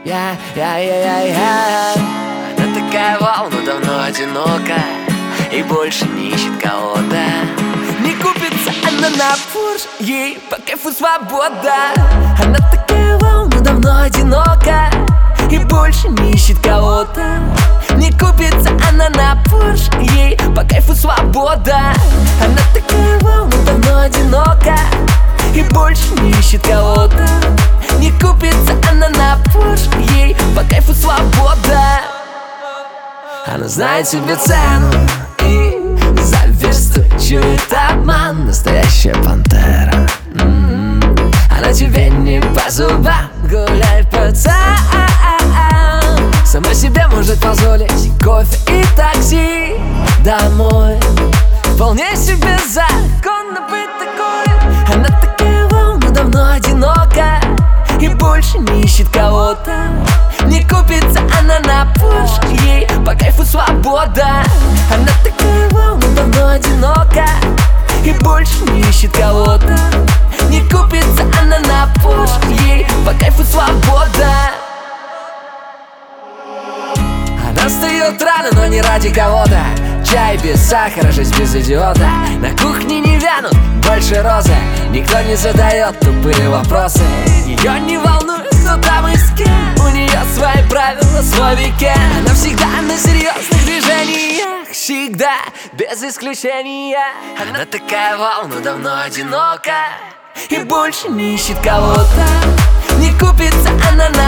Она такая волна, давно одинока и больше не ищет кого-то. Не купится она на Порш, ей по кайфу свобода. Она такая волна, давно одинока и больше не ищет кого-то. Не купится она на Порш, ей по кайфу свобода. Она такая волна, давно одинока и больше не ищет кого-то. Не купится она на Порш, ей по кайфу свобода. Она знает себе цену и чует обман. Настоящая пантера. Она тебе не по зубам, гуляй пацан. Сама себе может позволить кофе и такси домой. Вполне себе законно быть такой. Она такая волна, давно одинока и больше не ищет кого-то. Не купится она на Порш, ей по кайфу свобода. Она такая волна, давно одинока и больше не ищет кого-то. Не купится она на Порш, ей по кайфу свобода. Она встает рано, но не ради кого-то. Чай без сахара, жизнь без идиота. На кухне не вянут больше розы. Никто не задает тупые вопросы. Ее не волнует, кто там и с кем. У нее свои правила, свой уикенд. Она всегда на серьезных движениях, всегда, без исключения. Она такая волна, давно одинока и больше не ищет кого-то. Не купится она на